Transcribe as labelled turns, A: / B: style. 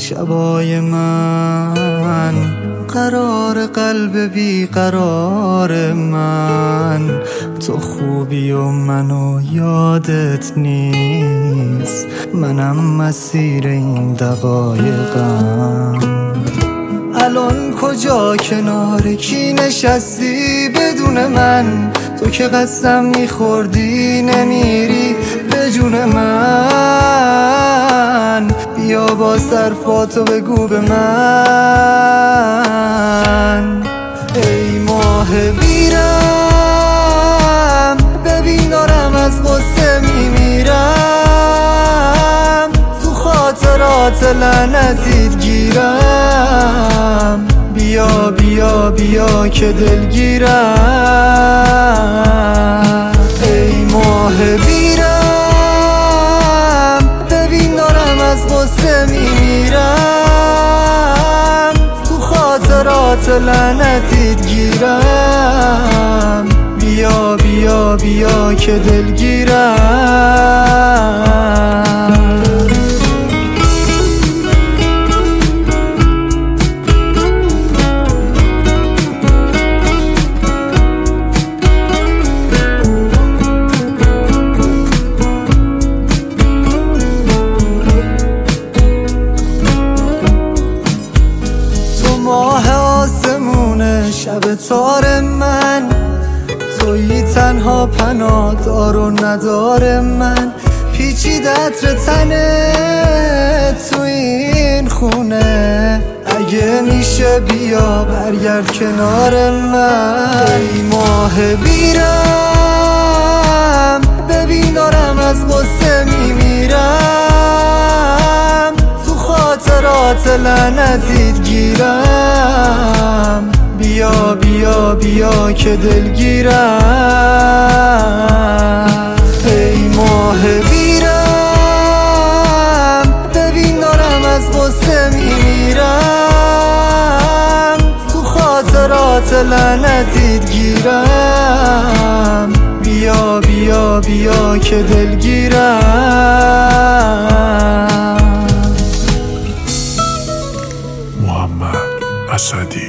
A: شبای من، قرار قلب بیقرار من، تو خوبی و منو یادت نیست، منم مسیر این دقایقم. الان کجا کنار کی نشستی بدون من؟ تو که قسم میخوردی نمیری به جون من، بیا با صرفاتو بگو به من. ای ماه بیرم ببین دارم از غصه میمیرم، تو خاطرات لعنتیت گیرم، بیا بیا بیا که دلگیرم. ای ماه بیرم ببین دارم از غصه میمیرم، تو خاطرات لعنتیت گیرم، بیا بیا بیا که دلگیرم. ماه آسمون شب تار من، تویی تنها پناهدار و ندار من، پیچید عطر تنه تو این خونه، اگه میشه بیا برگرد کنار من. ای ماه بیرم ببین دارم از غصه میمیرم، تو خاطرات لعنتیت گیرم، بیا بیا بیا که دلگیرم. ای ماه بیرم ببین دارم از غصه میمیرم، تو خاطرات لعنتیت گیرم، بیا بیا بیا که دلگیرم.
B: محمد اسدی.